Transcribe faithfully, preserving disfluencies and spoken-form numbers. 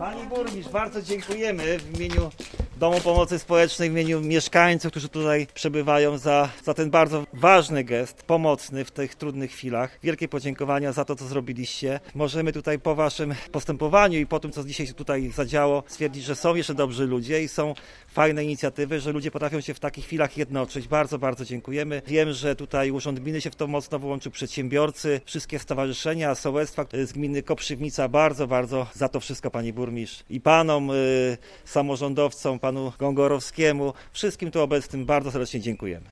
Pani burmistrz, bardzo dziękujemy w imieniu Domu Pomocy Społecznej, w imieniu mieszkańców, którzy tutaj przebywają za, za ten bardzo ważny gest, pomocny w tych trudnych chwilach. Wielkie podziękowania za to, co zrobiliście. Możemy tutaj po waszym postępowaniu i po tym, co dzisiaj się tutaj zadziało, stwierdzić, że są jeszcze dobrzy ludzie i są fajne inicjatywy, że ludzie potrafią się w takich chwilach jednoczyć. Bardzo, bardzo dziękujemy. Wiem, że tutaj Urząd Gminy się w to mocno włączył, przedsiębiorcy, wszystkie stowarzyszenia, sołectwa z gminy Koprzywnica. Bardzo, bardzo za to wszystko pani burmistrz i panom y, samorządowcom, panu Gągorowskiemu, wszystkim tu obecnym bardzo serdecznie dziękujemy.